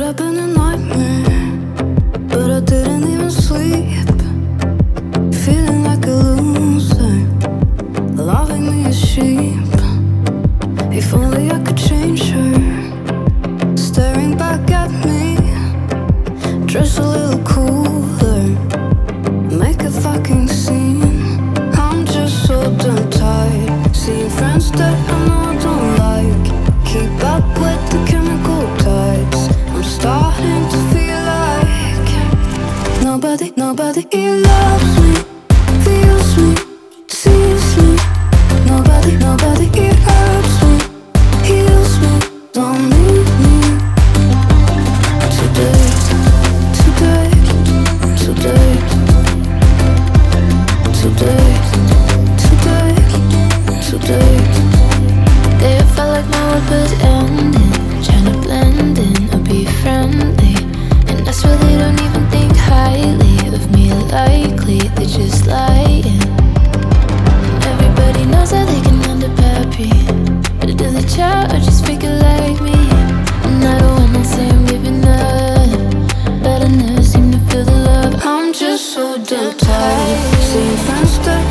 up in a nightmare, but I didn't even sleep. Feeling like a loser, loving me as sheep. If only I could change her, staring back at me. Dress a little cooler, make a fucking scene. I'm just so damn tired, seeing friends that I know I don't like. Keep up with the chemical tides. I'm starting to feel like nobody loves me, feels me, sees me. Nobody hurts me, heals me, don't need me. Today, today, today, today, today, today. Day I felt like my world was ending, trying to blend in or be friendly, and I swear they don't even think highly of me. Likely they're just lying. Everybody knows that they can end up happy, but do they try or just figure like me? And I don't wanna say I'm giving up, but I never seem to feel the love. I'm just so damn tired, seeing friends that